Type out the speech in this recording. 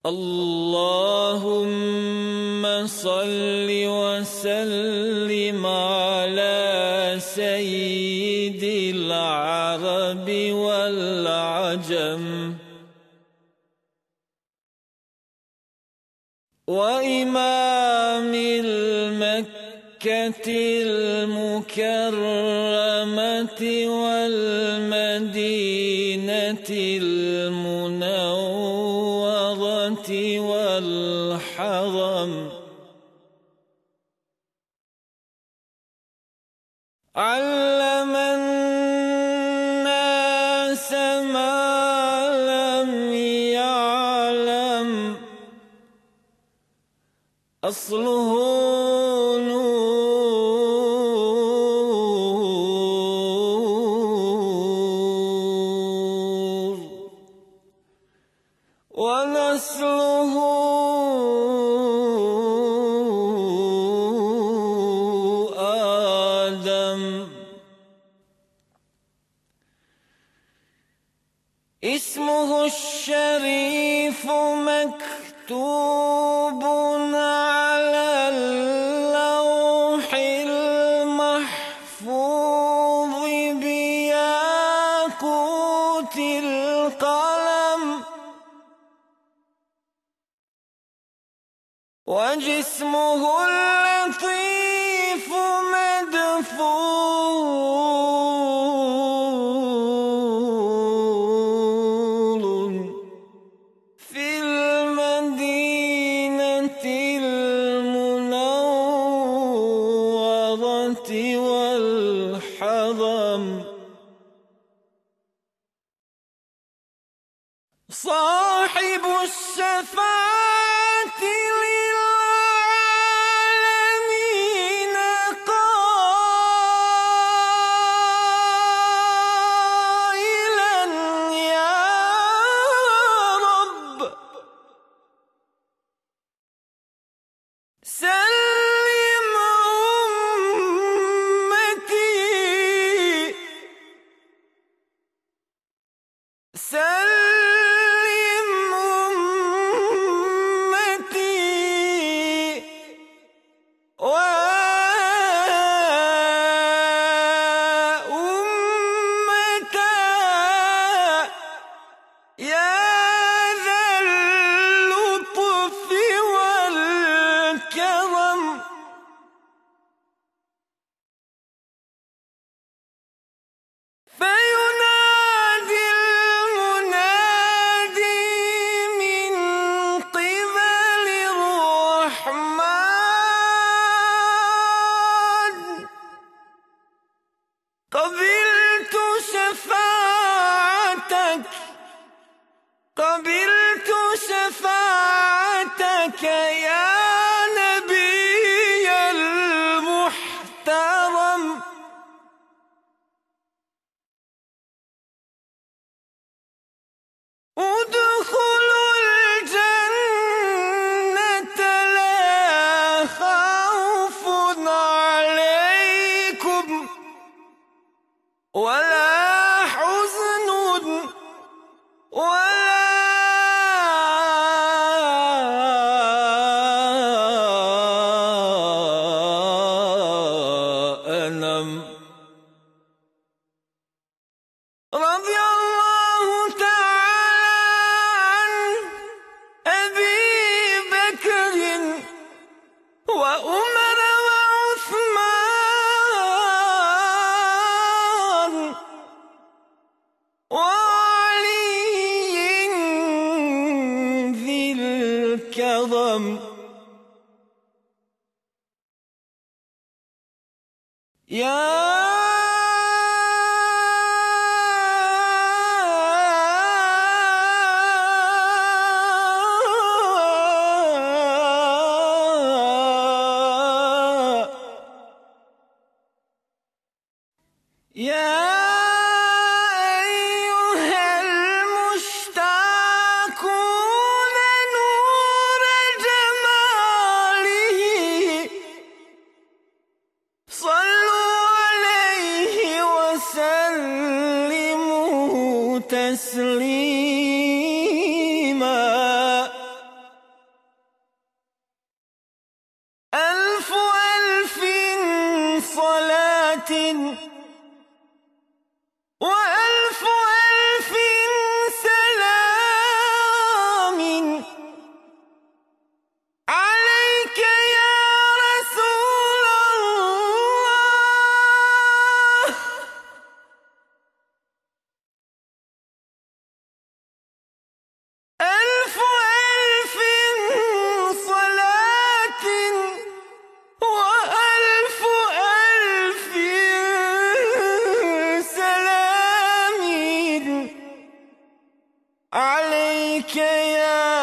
اللهم صل وسلم على سيد العرب والعجم وإمام المكة المكرمة والمدينة المنورة والحرم علم الناس ما لم يعلم أصله نور ونسله آدم اسمه الشريف مكتوب على اللوح المحفوظ بياقوت القلم وجسمه اللطيف مدفون في المدينة المنورة والحرم صاحب الشفاعة للعالمين قائلا يا رب سلم أمتي سلم أمتي وأمتا يا ذا اللطف والكرم فينادي المنادي من قبل الرحمن قبلت شفاعتك قبلت شفاعتك يا نبي المحترم ادخلوا الجنة لا خوف عليكم ولا حزن ولا ألم رضي الله تعالى عن أبي بكر وعمر وعثمان وعلي ذي الكرم يا أيها المشتاقون نور جماله صلوا وألف ألف سلام عليك يا رسول الله. ألف ألف صلاة وألف ألف سلام عليك يا